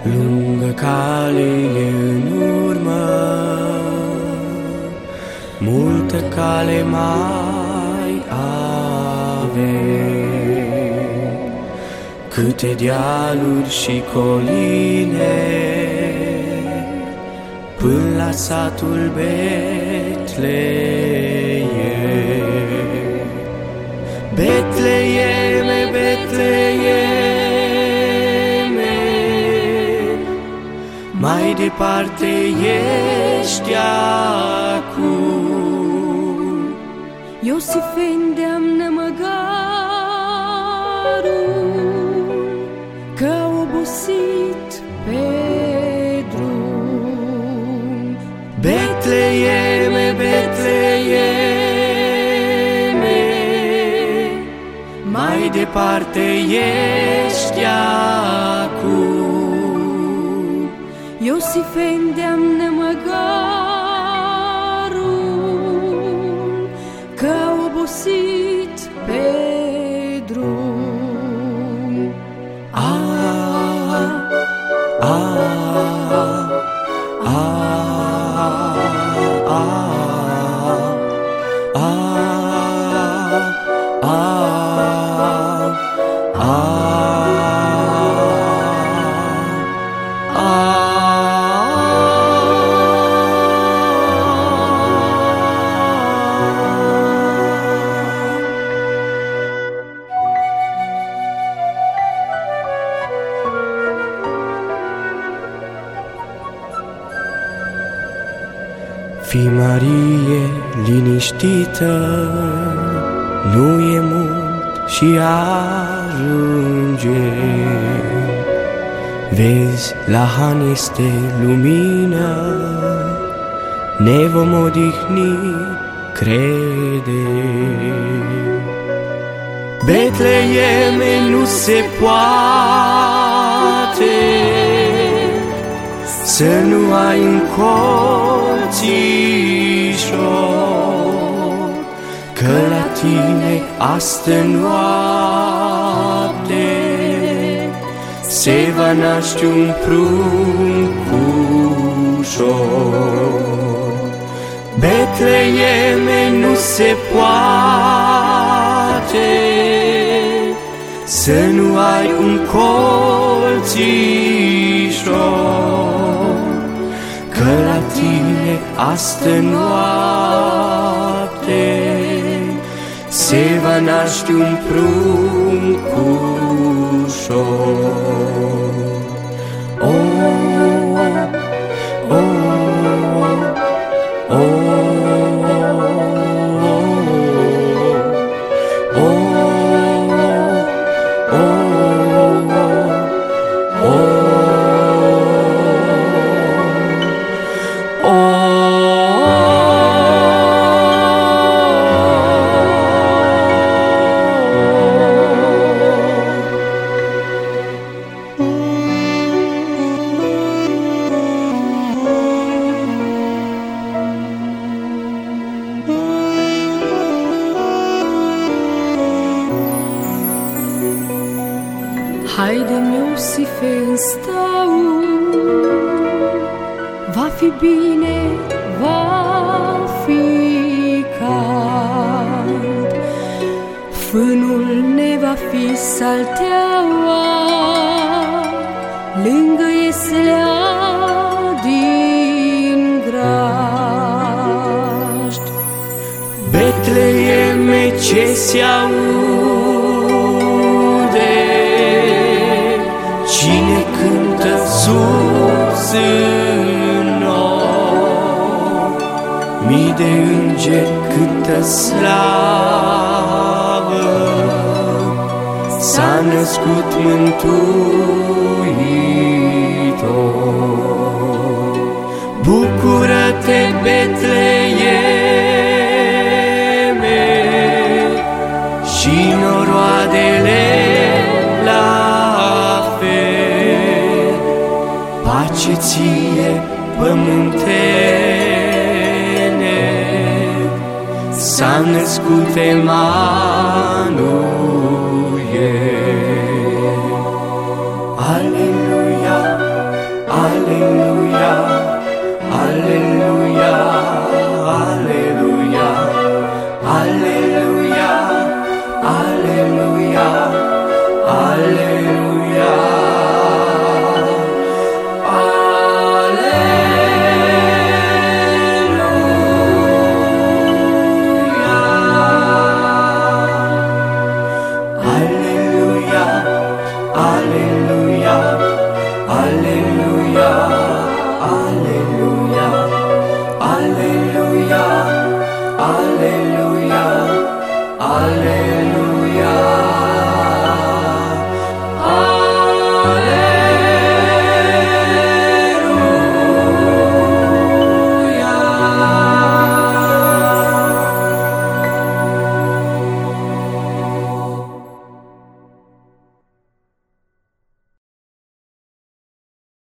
Lungă cale e în urmă, multă cale mai ave. Câte dealuri și coline, până la satul Betleem. Betleeme, Betleeme, mai departe ești acum. Iosife îndeamnă măgarul, că a obosit pe drum. Betleeme, Betleeme, mai departe ești acum. Iosife îndeamnă măgarul, că a obosit pe drum. Fii, Marie, liniștită, nu e mult și ajunge. Vezi, la Han este lumină, ne vom odihni, crede. Betleeme, nu se poate să nu ai un colțișor, că la tine astă noapte se va naște un pruncușor. Betleeme, nu se poate să nu ai un colțișor, că la tine astă noapte se va naște un pruncușor. Haide-mi, Iosife, în staul, va fi bine, va fi cald. Fânul ne va fi salteaua, lângă ieslea din grajd. Betleeme, ce se aude, cine cântă sus în nor, mii de îngeri cântă slavă, s-a născut Mântuitor. Bucură-te, Betleeme, și noroadele la fel. Pace ție, pământene, s-a născut Emanuel.